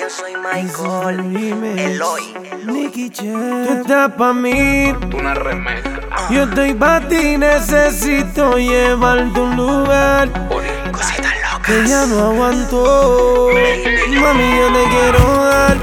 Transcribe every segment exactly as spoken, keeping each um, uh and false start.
Yo soy Michael, Eloy, Nicky Jam. Tú estás pa' mí, Tú una remezcla. yo estoy pa' ti, necesito llevarte a un lugar cositas locas. que ya no aguanto. Mami, yo te quiero dar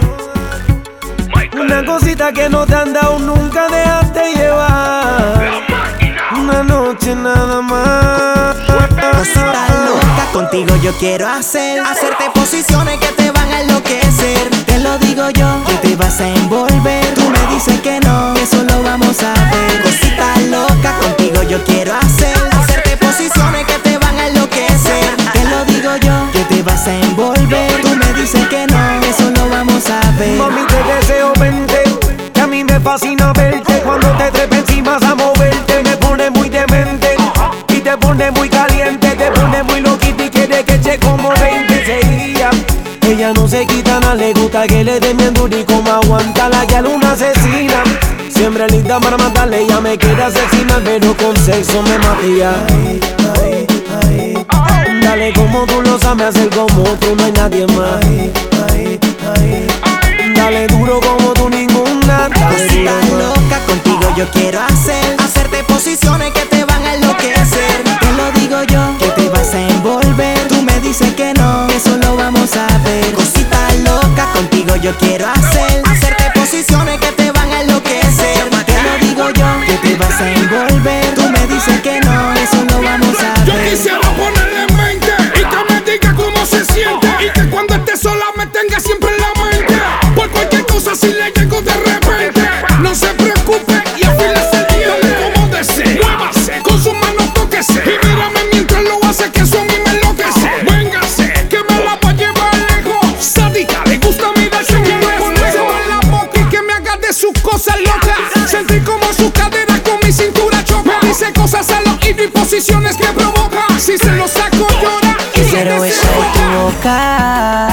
una cosita que no te han dado nunca, déjate llevar. Una noche nada más. Cosita loca, contigo yo quiero hacer Hacerte posiciones que te van a enloquecer. Te lo digo yo, que te vas a envolver. Tú me dices que no, eso lo vamos a ver. Cosita loca, contigo yo quiero hacer Hacerte posiciones que te van a enloquecer. Te lo digo yo, que te vas a envolver. Tú me dices que no, eso lo vamos a ver. Mami, te deseo verte, que a mí me fascina verte. Cuando te trepe encima a moverte, me pone muy demente y te pone muy caliente, te pone muy loquita y quiere que eche como veinte seguidas. Ella no se quita nada, le gusta que le den bien duro y como aguanta la que a luna asesina. Siempre linda para matarle, ella me quiere asesinar, pero con sexo me matía. Ay, ay, ay. Dale como tú lo sabes hacer, como tú no hay nadie más. Ay, ay, ay. Dale duro como tú ninguna. Cosita loca, contigo yo quiero hacer Hacerte posiciones que te van a enloquecer. Te lo digo yo, que te vas a envolver. Tú me dices que no, eso lo vamos a ver. Cosita loca, contigo yo quiero hacer Hacerte posiciones que te van a enloquecer. Te lo digo yo, que te vas a envolver. Tú me dices que no, eso lo vamos a Yo ver. quisiera ponerle en mente y que me diga cómo se siente. Y que cuando esté sola me tenga siempre en la mente. Por cualquier cosa si le llego de repente. No se preocupe y afílese el diente como desee. Muévase, con sus manos tóquese. Y mírame mientras lo hace, que eso a mí me enloquece. Véngase, que me la voy a llevar lejos. Sádica, le gusta mirarse que me ponerse en la boca y que me haga de sus cosas locas. Sentir como su cadera con mi cintura choca. Dice cosas al oído y posiciones que provoca. Si se lo saco llora y se Quiero besar tu boca.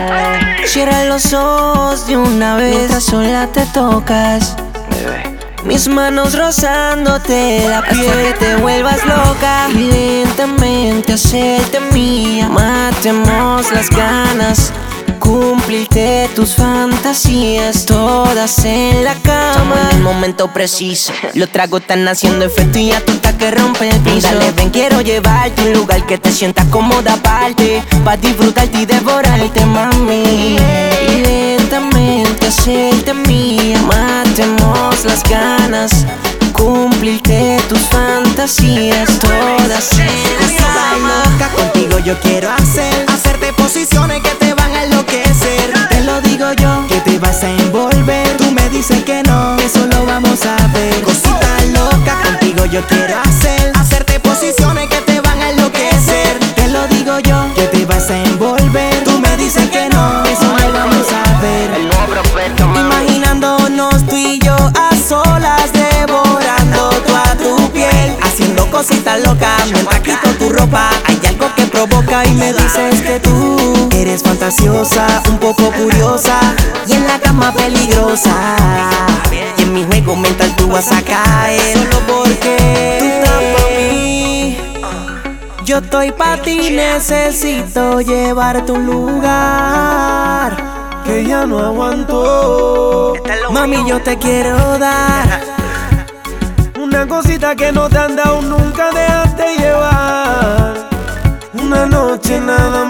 Cierra los ojos de una vez mientras sola te tocas. Mis manos rozándote la piel, que te vuelvas loca y lentamente hacerte mía. Matemos las ganas, cumplirte tus fantasías, todas en la cama. En el momento preciso, los tragos están haciendo efecto y ya tú estás que rompe el piso. Dale, ven, quiero llevarte a un lugar que te sientas cómoda aparte, pa' disfrutarte y devorarte, mami. Y lentamente hacerte mía. Matemos las ganas, cumplirte tus fantasías, todas en la Cosita cama. loca, contigo yo quiero hacer Hacerte posiciones que te van a enloquecer. Te lo digo yo, que te vas a envolver. Tú me dices que no, eso lo vamos a ver. Cosita loca, contigo yo quiero hacer Hacerte posiciones que te van a enloquecer. Te lo digo yo, que te vas a envolver. Tú me dices que no, eso lo vamos a ver. El nuevo profeta, mami. Imaginándonos tú y yo a solas, devorando toda tu piel, haciendo cositas locas mientras quito tu ropa. Hay algo que provoca y me dices que tú eres fantasiosa, un poco curiosa y en la cama peligrosa. Y en mi juego mental tú vas a caer solo porque tú estás pa' mí. Yo estoy pa' ti, necesito llevarte a un lugar Que ya no aguanto. Mami, yo te quiero dar Una cosita que no te han dado nunca, déjate llevar. Una noche nada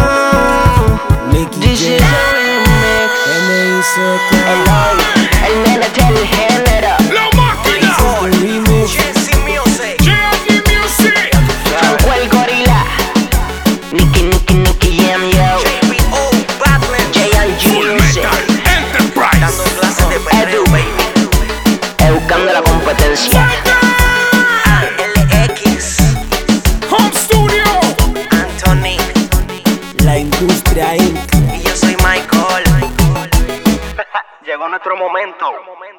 más. Nicky This is Jam. a remix. M I C K. Eloy, el nene del género. La máquina. El remix. Jesse Music. J D Music. Franco el gorila. Nicky, Nicky, Nicky Jam, yo. J B O, Batman. J and G Full Music. Metal Enterprise. Dando clases de perreo, baby. Educando la competencia. L X. Home Studio. Anthony. La industria inc. Y yo soy Michael. Llegó nuestro momento.